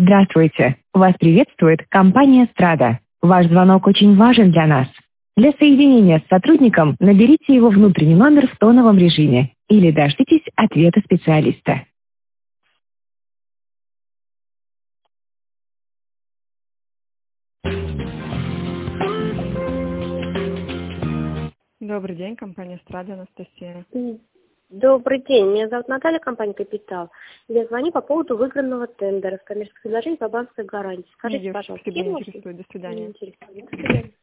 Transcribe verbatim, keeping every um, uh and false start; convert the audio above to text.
Здравствуйте. Вас приветствует компания «Страда». Ваш звонок очень важен для нас. Для соединения с сотрудником наберите его внутренний номер в тоновом режиме или дождитесь ответа специалиста. Добрый день, компания «Страда», Анастасия. М, Добрый день, меня зовут Наталья, компания «Капитал». Я звоню по поводу выигранного тендера с коммерческим предложением по банковской гарантии. Нет, Скажите, девушка, пожалуйста, тебя какие не можете? интересует. До Не свидания. интересует. До свидания.